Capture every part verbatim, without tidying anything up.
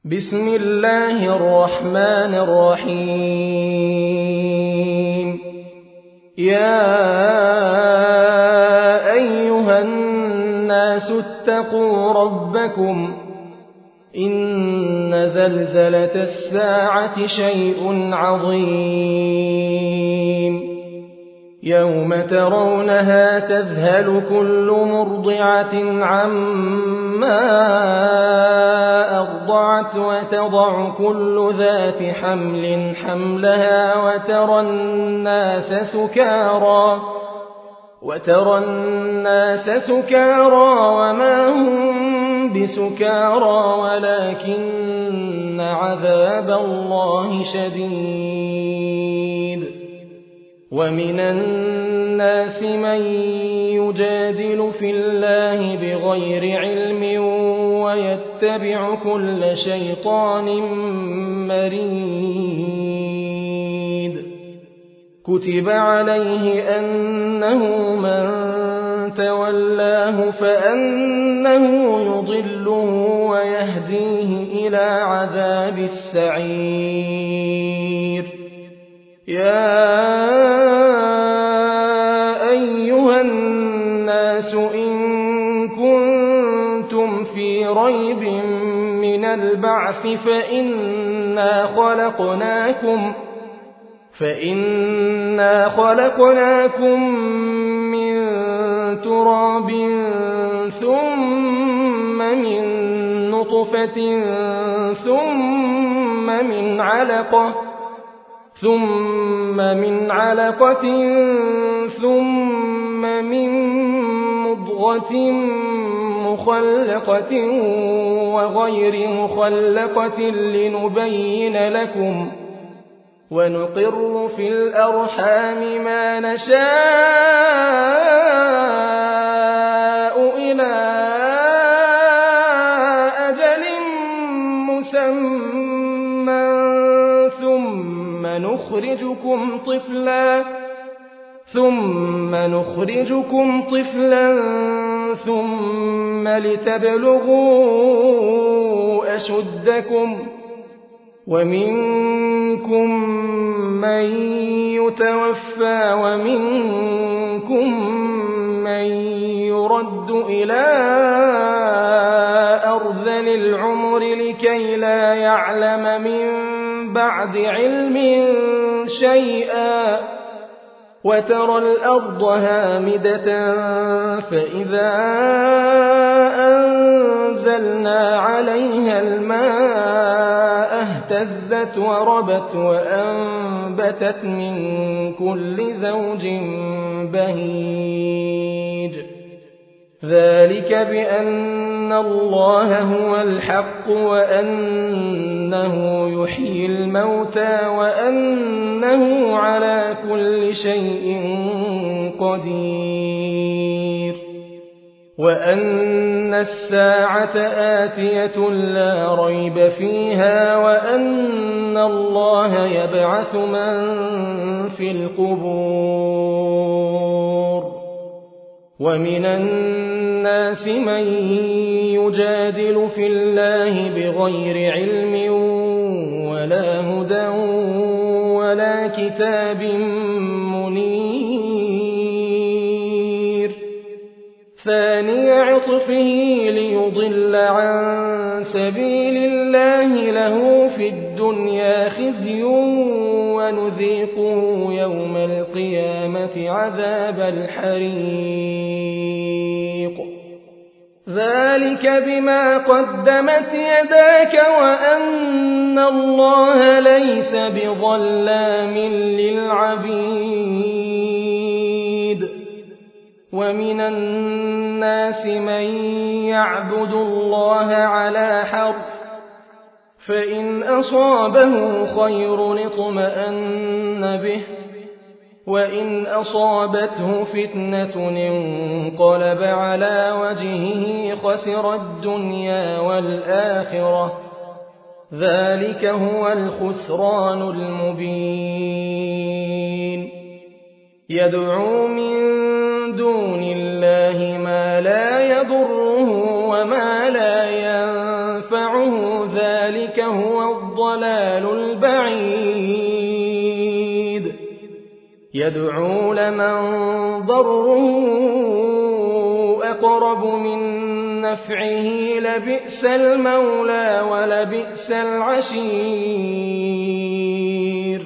بسم الله الرحمن الرحيم يا أيها الناس اتقوا ربكم إن زلزلة الساعة شيء عظيم يوم ترونها تذهل كل مرضعة عما أرضعت وتضع كل ذات حمل حملها وترى الناس سكارى وترى الناس سكارى وما هم بسكارى ولكن عذاب الله شديد ومن الناس من يجادل في الله بغير علم ويتبع كل شيطان مريد كتب عليه أنه من تولاه فأنه يضله ويهديه إلى عذاب السعير يا أيها الناس إن كنتم في ريب من البعث فإنا خلقناكم فإنا خلقناكم من تراب ثم من نطفة ثم من علقة ثم من علقة ثم من مضغة مخلقة وغير مخلقة لنبين لكم ونقر في الأرحام ما نشاء إلى أجل مسمى ثم نخرجكم طفلا ثم نخرجكم طفلا ثم لتبلغوا أشدكم ومنكم من يتوفى ومنكم من يرد إلى أرذل العمر لكي لا يعلم من بعد علم شيئا وترى الأرض هامدة فإذا أنزلنا عليها الماء اهتزت وربت وأنبتت من كل زوج بهيج ذلك بأن الله هو الحق وأنه يحيي الموتى وأنه على كل شيء قدير وأن الساعة آتية لا ريب فيها وأن الله يبعث من في القبور ومن الناس من يجادل في الله بغير علم ولا هدى ولا كتاب منير ثاني عطفه ليضل عن سبيل الله له في الدنيا خزي ونذيقه يوم القيامة عذاب الحريق ذلك بما قدمت يداك وأن الله ليس بظلام للعبيد ومن الناس من يعبد الله على حرف فإن أصابه خير اطمأن به وإن أصابته فتنة انقلب على وجهه خسر الدنيا والآخرة ذلك هو الخسران المبين يدعو من دون الله ما لا يضره وما لا ينفعه ذلك ذلك هو الضلال البعيد يدعو لمن ضره أقرب من نفعه لبئس المولى ولبئس العشير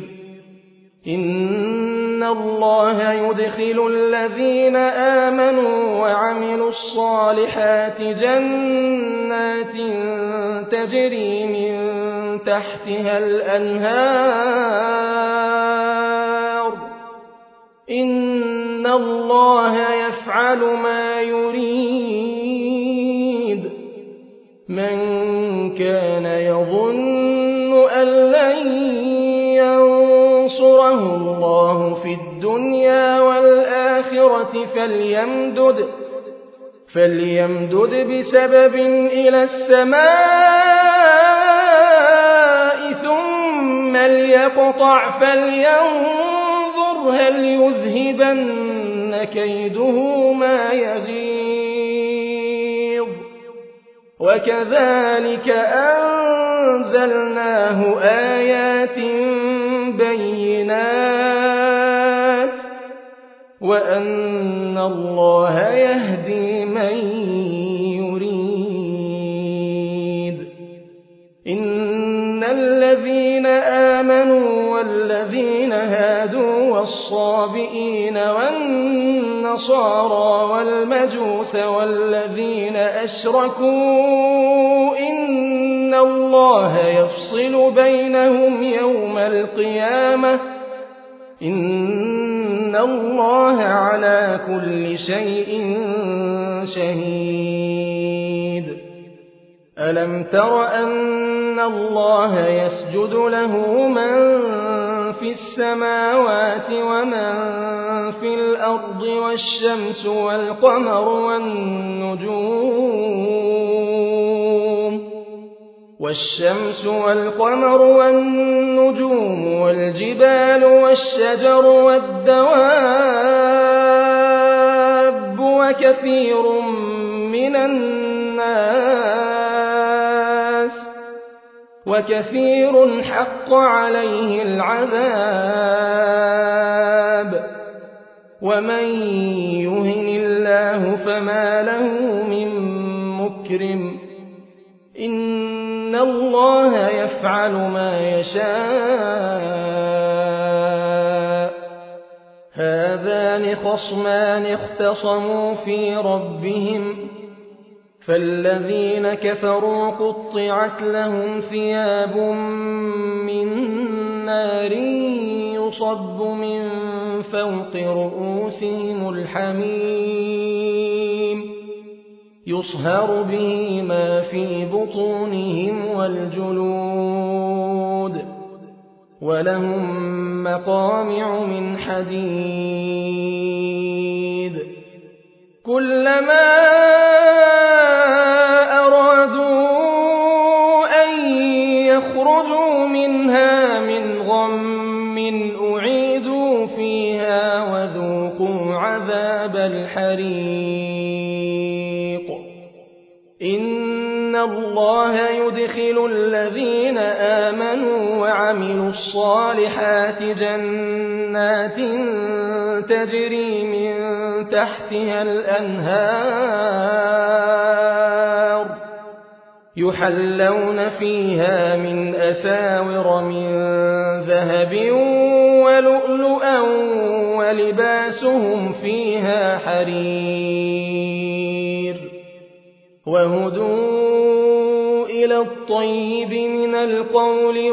إن الله يدخل الذين آمنوا وعملوا الصالحات جنات تجري من تحتها الأنهار إن الله يفعل ما يريد من كان يظن أن لن ينصره الله في الدنيا والآخرة فليمدد فليمدد بسبب إلى السماء ثم ليقطع فلينظر هل يذهبن كيده ما يغيظ وكذلك أنزلناه آيات بينات وأن الله يهدي من يريد إن الذين آمنوا والذين هادوا والصابئين والنصارى والمجوس والذين أشركوا إن الله يفصل بينهم يوم القيامة إن الله على كل شيء شهيد ألم تر أن الله يسجد له من في السماوات ومن في الأرض والشمس والقمر والنجوم والشمس والقمر والنجوم والجبال والشجر والدواب وكثير من الناس وكثير حق عليه العذاب ومن يهن الله فما له من مكرم إن الله يفعل ما يشاء هذان خصمان اختصموا في ربهم فالذين كفروا قطعت لهم ثياب من نار يصب من فوق رؤوسهم الحميم يصهر به ما في بطونهم والجلود ولهم مقامع من حديد كلما أرادوا أن يخرجوا منها من غم أعيدوا فيها وذوقوا عذاب الحريق إن الله يدخل الذين آمنوا وعملوا الصالحات جنات تجري من تحتها الأنهار يحلون فيها من أساور من ذهب ولؤلؤا ولباسهم فيها حرير وهدوا إلى الطيب من القول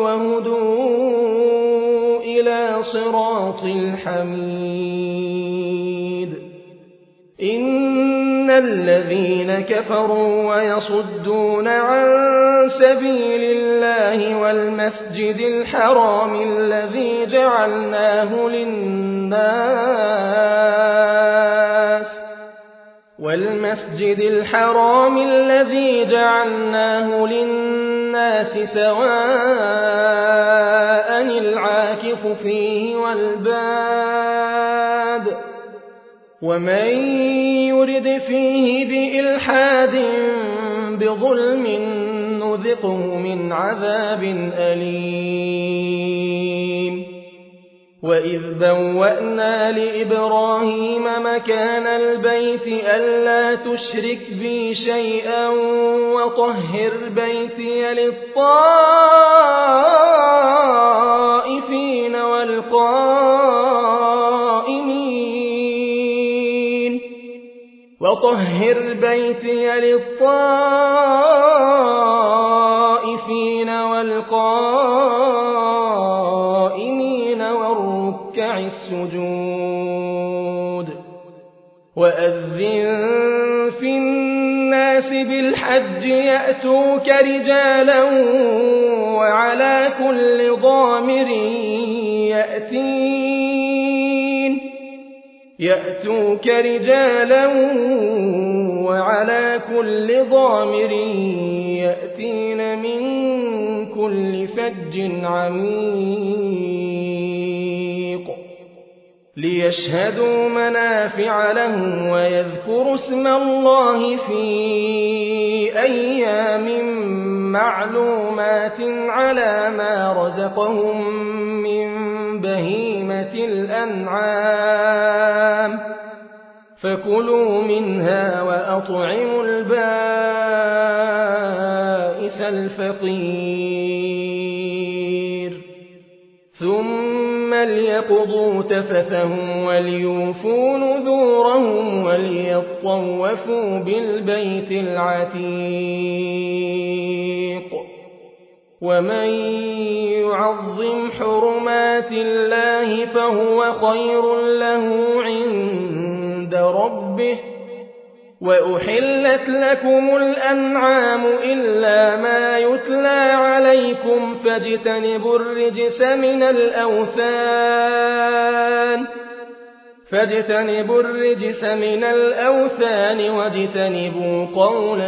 وهدوا إلى صراط الحميد إن الذين كفروا ويصدون عن سبيل الله والمسجد الحرام الذي جعلناه للناس والمسجد الحرام الذي جعلناه للناس سواء العاكف فيه والباد ومن يرد فيه بإلحاد بظلم نذقه نذقه من عذاب أليم وإذ بوأنا لإبراهيم مكان البيت ألا تشرك بي شيئا وطهر بيتي للطائفين والقائمين وطهر بيتي للطائفين والقائمين والركع السجود وأذن في الناس بالحج يأتوك رجالا وعلى كل ضامر يأتين يأتوك رجالا وعلى كل ضامر يأتين من كل فج عميق ليشهدوا منافع لهم ويذكروا اسم الله في أيام معلومات على ما رزقهم من بهيمة الأنعام فكلوا منها وأطعموا البائس الفقير ثم ليقضوا تفثهم وليوفوا نذورهم وليطوفوا بالبيت العتيق ومن يعظم حرمات الله فهو خير له عند ربه وأحلت لكم الأنعام إلا ما يتلى عليكم فاجتنبوا الرجس من الأوثان فاجتنبوا الرجس من الأوثان واجتنبوا قول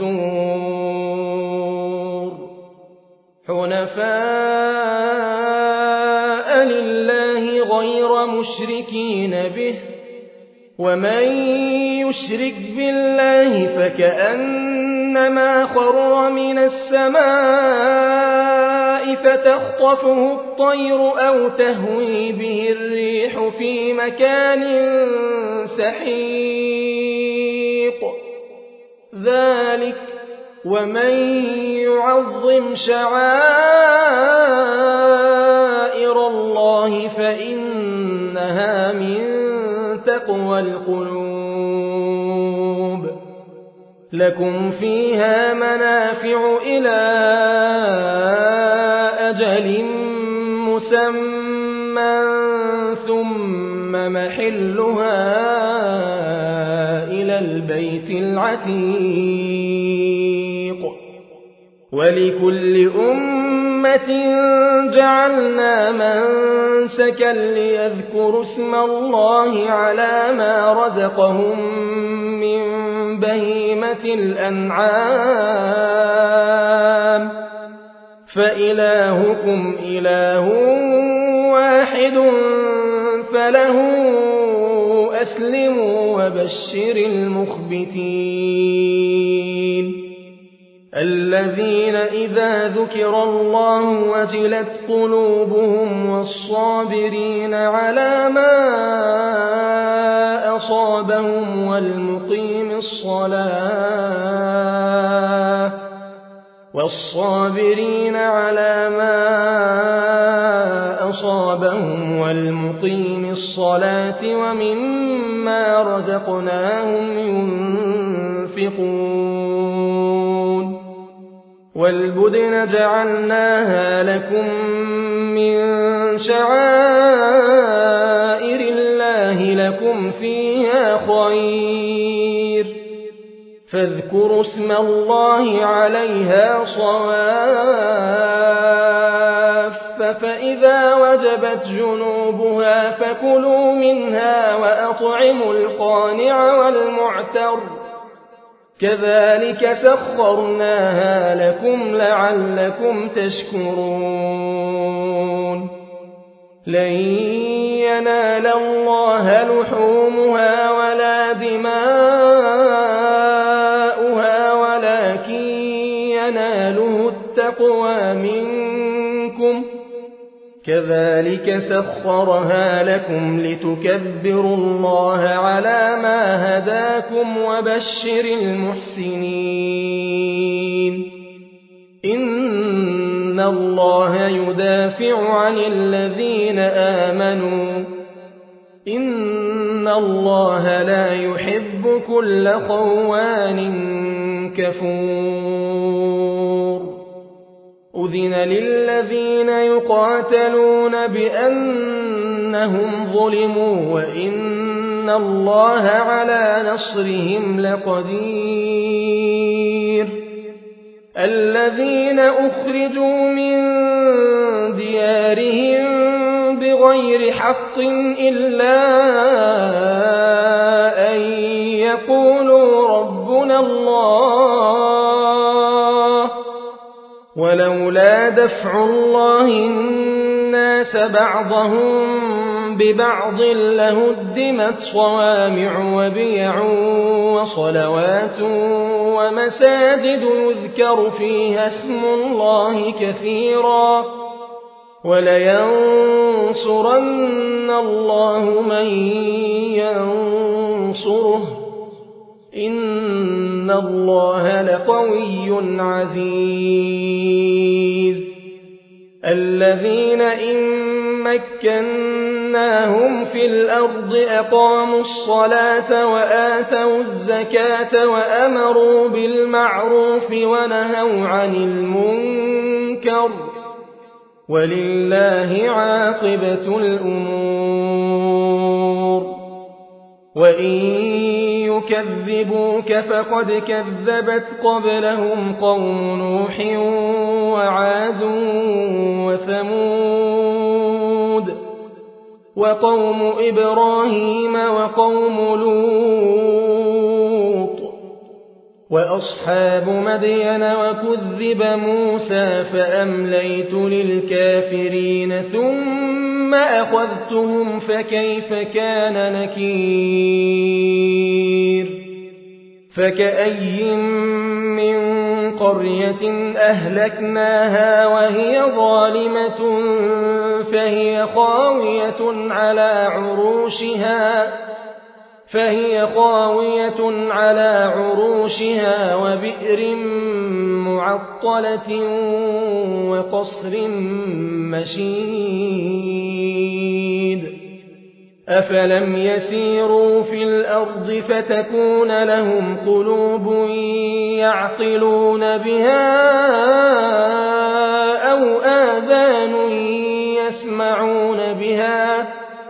الزور حنفاء لله غير مشركين به ومن يشرك بالله فكأنما خر من السماء فتخطفه الطير أو تهوي به الريح في مكان سحيق ذلك ومن يعظم شعائر الله فإنها من تقوى القلوب لكم فيها منافع إلى أجل مسمى ثم محلها إلى البيت العتيق ولكل أمة جعلنا منسكا ليذكروا اسم الله على ما رزقهم من بهيمة الأنعام فإلهكم إله واحد فله أسلموا وبشر المخبتين الذين إذا ذكر الله وجلت قلوبهم والصابرين على ما أصابهم والمقيم الصلاة والصابرين على ما أصابهم والمقيم الصلاة ومما رزقناهم ينفقون والبدن جعلناها لكم من شعائر الله لكم فيها خير فاذكروا اسم الله عليها صواف فإذا وجبت جنوبها فكلوا منها وأطعموا القانع والمعتر كذلك سخرناها لكم لعلكم تشكرون لن ينال الله لحومها ولا دماؤها ولكن يناله كذلك سخرها لكم لتكبروا الله على ما هداكم وبشر المحسنين إن الله يدافع عن الذين آمنوا إن الله لا يحب كل خوان كفور أذن للذين يقاتلون بأنهم ظلموا وإن الله على نصرهم لقدير الذين أخرجوا من ديارهم بغير حق إلا أن يقولوا ربنا الله ولولا دفع الله الناس بعضهم ببعض لهدمت صوامع وبيع وصلوات ومساجد يذكر فيها اسم الله كثيرا ولينصرن الله من ينصره إن الله لقوي عزيز الذين إن مكناهم في الأرض أقاموا الصلاة وآتوا الزكاة وأمروا بالمعروف ونهوا عن المنكر ولله عاقبة الأمور وإن يكذبوك فقد كذبت قبلهم قوم نوح وعاد وثمود وقوم إبراهيم وقوم لوط وأصحاب مدين وكذب موسى فأمليت للكافرين ثم أخذتهم فكيف كان نكير فكأي من قرية أهلكناها وهي ظالمة فهي خاوية على عروشها فهي خاوية على عروشها وبئر معطلة وقصر مشيد أفلم يسيروا في الأرض فتكون لهم قلوب يعقلون بها أو آذان يسمعون بها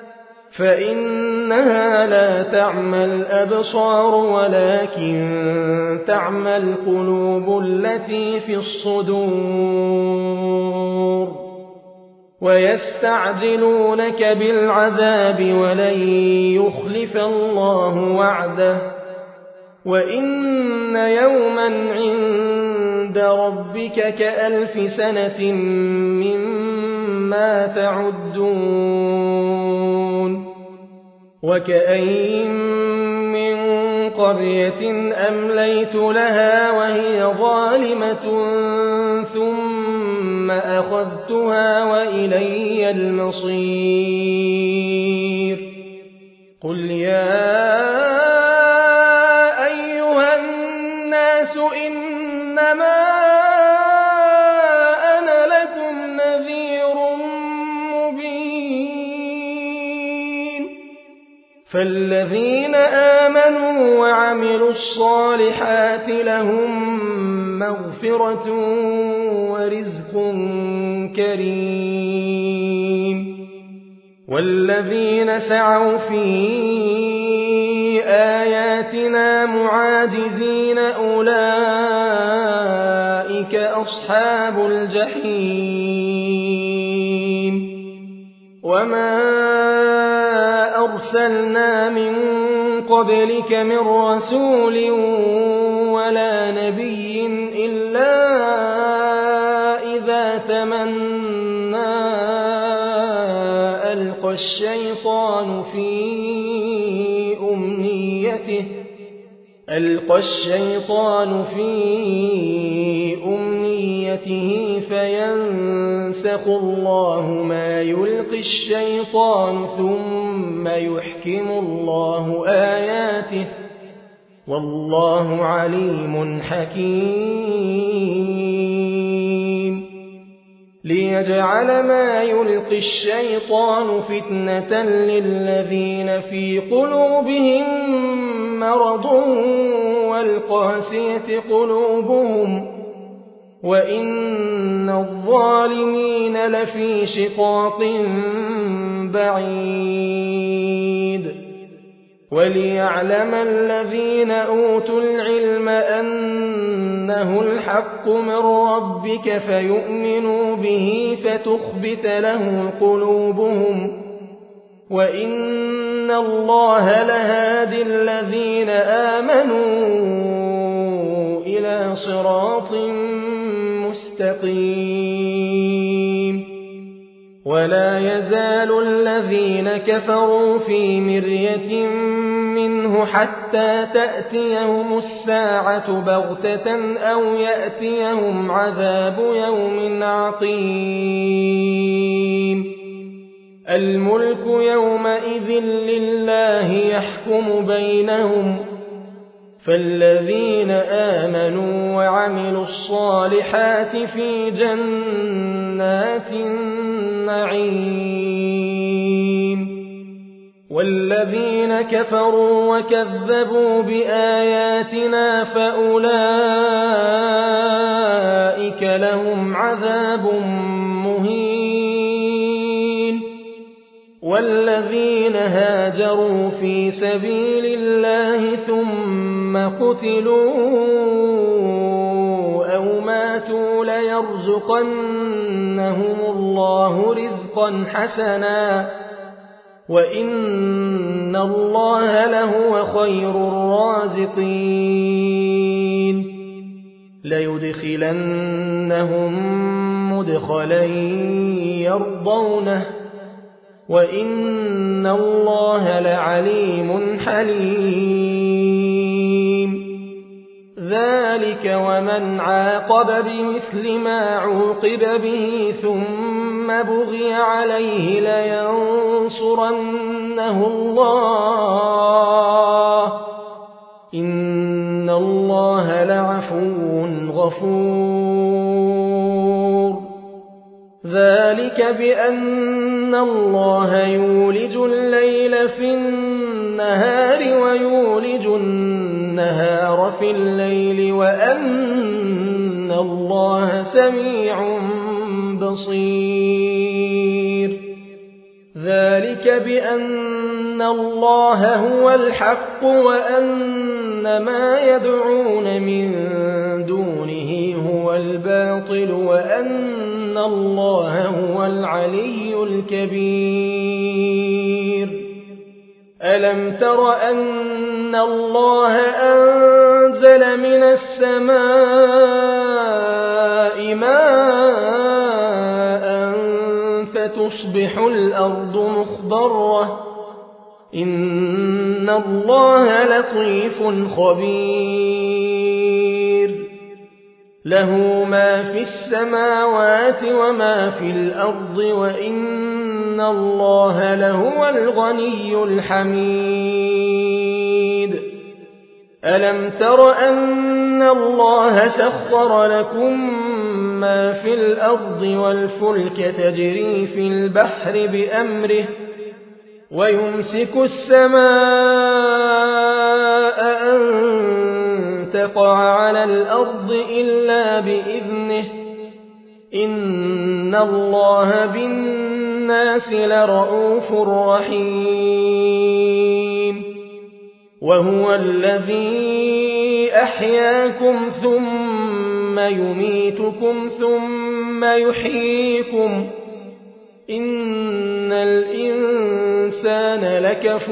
فإنها لا تعمى الأبصار ولكن تعمى القلوب التي في الصدور ويستعجلونك بالعذاب ولن يخلف الله وعده وإن يوما عند ربك كألف سنة مما تعدون وكأين من قرية أمليت لها وهي ظالمة ثم أخذتها وإلي المصير قل يا أيها الناس إنما أنا لكم نذير مبين فالذين آمنوا وعملوا الصالحات لهم مغفرة ورزق كريم والذين سعوا في آياتنا معاجزين أولئك أصحاب الجحيم وما أرسلنا من قبلك من رسول ولا نبي إلا إذا تمنى ألقى الشيطان في أمنيته ألقى الشيطان في أمنيته فينسى ينسخ الله ما يلقي الشيطان ثم يحكم الله آياته والله عليم حكيم ليجعل ما يلقي الشيطان فتنة للذين في قلوبهم مرض والقاسية قلوبهم وإن الظالمين لفي شقاق بعيد وليعلم الذين أوتوا العلم أنه الحق من ربك فيؤمنوا به فتخبت له قلوبهم وإن الله لهادي الذين آمنوا إلى صراط مستقيم ولا يزال الذين كفروا في مرية منه حتى تأتيهم الساعة بغتة أو يأتيهم عذاب يوم عقيم الملك يومئذ لله يحكم بينهم فالذين آمنوا وعملوا الصالحات في جنات النعيم والذين كفروا وكذبوا بآياتنا فأولئك لهم عذاب مهين والذين هاجروا في سبيل الله ثم قتلوا أو ماتوا ليرزقنهم الله رزقا حسنا وإن الله لهو خير الرازقين ليدخلنهم مدخلا يرضونه وإن الله لعليم حليم ذلك ومن عاقب بمثل ما عوقب به ثم بغي عليه لينصرنه الله إن الله لعفو غفور ذلك بأن الله يولج الليل في النهار ويولج النهار في الليل وأن الله سميع بصير ذلك بأن الله هو الحق وأن ما يدعون من دونه هو الباطل وأن الله هو العلي الكبير ألم تر أن الله أنزل من السماء ماء فتصبح الأرض مخضرة إن الله لطيف خبير له ما في السماوات وما في الأرض وإن الله لهو الغني الحميد ألم تر أن الله سخر لكم ما في الأرض والفلك تجري في البحر بأمره ويمسك السماء أن تقع على الأرض إلا بإذنه إن الله بالناس لرءوف رحيم وهو الذي أحياكم ثم يميتكم ثم يحييكم إن الإنسان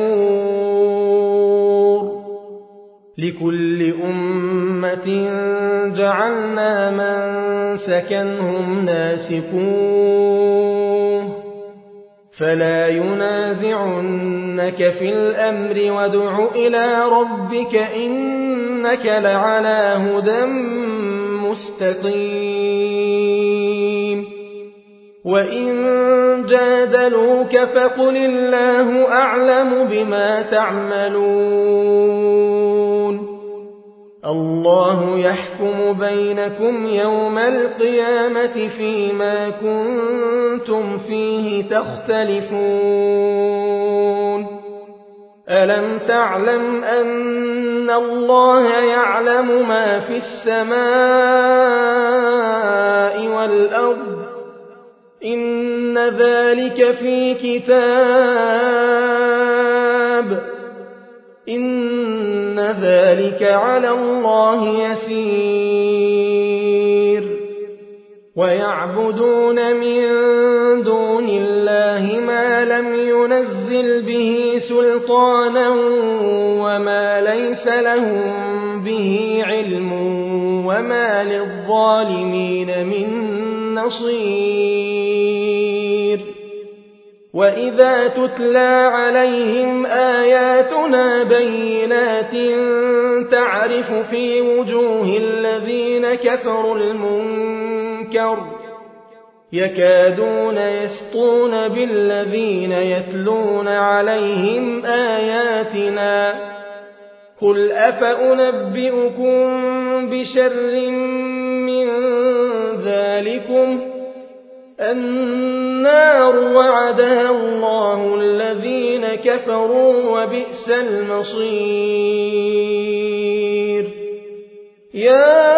لكفور لكل أمة جعلنا من سكنهم ناسكوه فلا ينازعنك في الأمر وادع إلى ربك إنك لعلى هدى مستقيم وإن جادلوك فقل الله أعلم بما تعملون الله يحكم بينكم يوم القيامة فيما كنتم فيه تختلفون ألم تعلم أن الله يعلم ما في السماء والأرض إن ذلك في كتاب إن ذلك على الله يسير ويعبدون من دون الله ما لم ينزل به سلطانا وما ليس لهم به علم وما للظالمين من نصير وإذا تتلى عليهم آياتنا بينات تعرف في وجوه الذين كفروا المنكر يكادون يسطون بالذين يتلون عليهم آياتنا قل أفأنبئكم بشر من ذلكم النار وعدها الله الذين كفروا وبئس المصير يا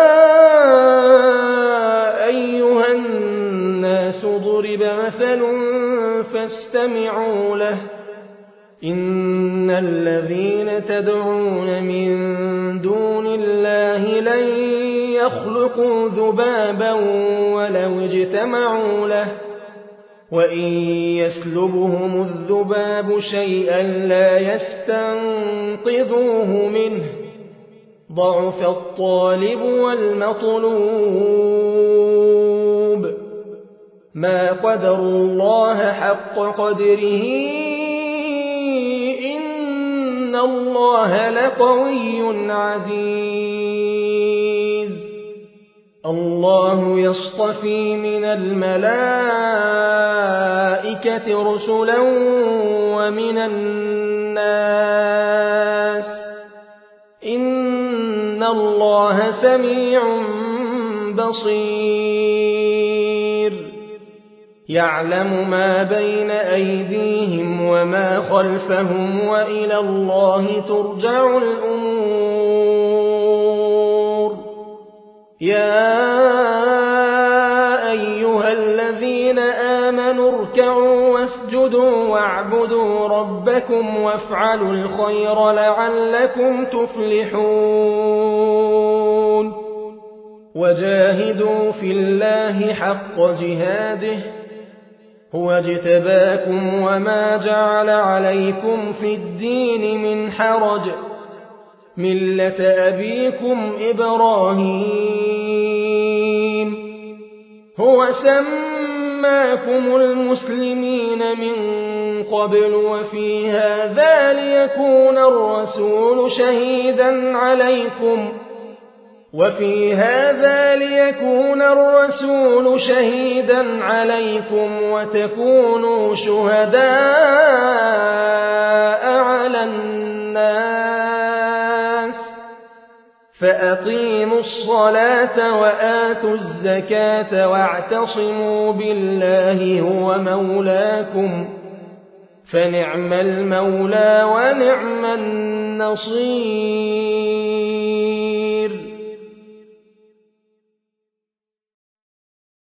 أيها الناس ضرب مثل فاستمعوا له إن الذين تدعون من دون الله لن يخلقوا ذبابا ولو اجتمعوا له وإن يسلبهم الذباب شيئا لا يستنقذوه منه ضعف الطالب والمطلوب ما قدروا الله حق قدره إن الله لقوي عزيز الله يصطفي من الملائكة رسلا ومن الناس إن الله سميع بصير يعلم ما بين أيديهم وما خلفهم وإلى الله ترجع الأمور يا أيها الذين آمنوا اركعوا واسجدوا واعبدوا ربكم وافعلوا الخير لعلكم تفلحون وجاهدوا في الله حق جهاده هو اجتباكم وما جعل عليكم في الدين من حرج ملة أبيكم إبراهيم هو سماكم المسلمين من قبل وفي هذا ليكون الرسول شهيدا عليكم وفي هذا ليكون الرسول شهيدا عليكم وتكونوا شهداء على الناس فأقيموا الصلاة وآتوا الزكاة واعتصموا بالله هو مولاكم فنعم المولى ونعم النصير